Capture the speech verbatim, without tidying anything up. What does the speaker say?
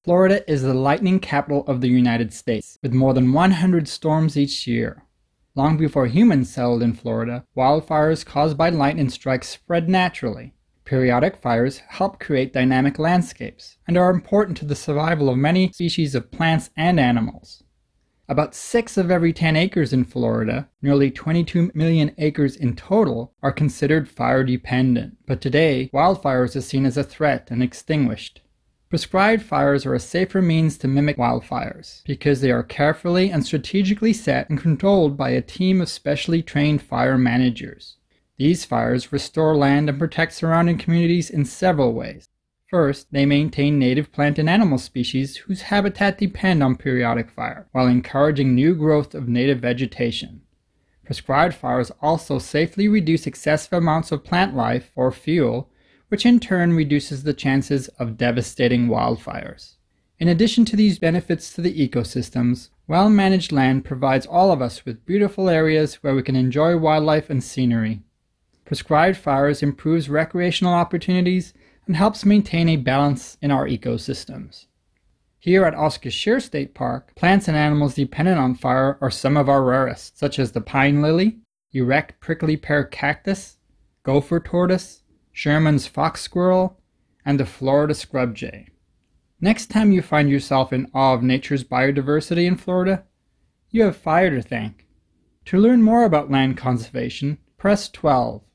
Florida is the lightning capital of the United States, with more than one hundred storms each year. Long before humans settled in Florida, wildfires caused by lightning strikes spread naturally. Periodic fires help create dynamic landscapes and are important to the survival of many species of plants and animals. About six of every ten acres in Florida, nearly twenty-two million acres in total, are considered fire dependent, but today wildfires are seen as a threat and extinguished. Prescribed fires are a safer means to mimic wildfires because they are carefully and strategically set and controlled by a team of specially trained fire managers. These fires restore land and protect surrounding communities in several ways. First, they maintain native plant and animal species whose habitat depend on periodic fire, while encouraging new growth of native vegetation. Prescribed fires also safely reduce excessive amounts of plant life or fuel, which in turn reduces the chances of devastating wildfires. In addition to these benefits to the ecosystems, well-managed land provides all of us with beautiful areas where we can enjoy wildlife and scenery. Prescribed fires improves recreational opportunities and helps maintain a balance in our ecosystems. Here at Oscar Scheer State Park, plants and animals dependent on fire are some of our rarest, such as the pine lily, erect prickly pear cactus, gopher tortoise, Sherman's fox squirrel, and the Florida scrub jay. Next time you find yourself in awe of nature's biodiversity in Florida, you have fire to thank. To learn more about land conservation, press twelve.